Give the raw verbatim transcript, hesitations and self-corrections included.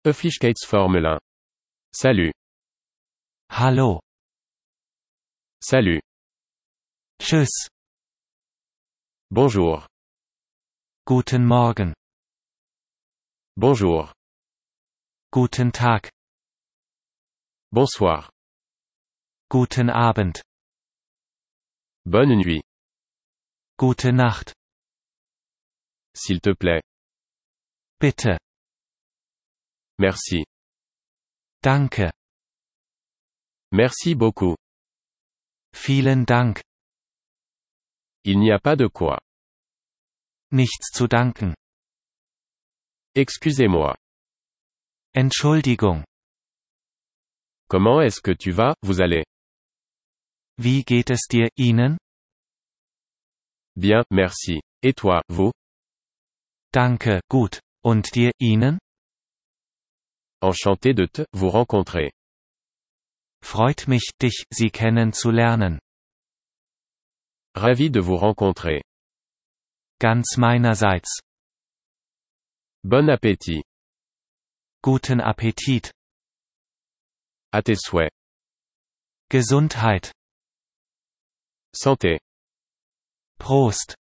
Höflichkeitsformeln. Salut. Hallo. Salut. Tschüss. Bonjour. Guten Morgen. Bonjour. Guten Tag. Bonsoir. Guten Abend. Bonne nuit. Gute Nacht. S'il te plaît. Bitte. Merci. Danke. Merci beaucoup. Vielen Dank. Il n'y a pas de quoi. Nichts zu danken. Excusez-moi. Entschuldigung. Comment est-ce que tu vas, vous allez? Wie geht es dir, Ihnen? Bien, merci. Et toi, vous? Danke, gut. Und dir, Ihnen? Enchanté de te, vous rencontrer. Freut mich, dich, Sie kennenzulernen. Ravi de vous rencontrer. Ganz meinerseits. Bon appétit. Guten Appetit. À tes souhaits. Gesundheit. Santé. Prost.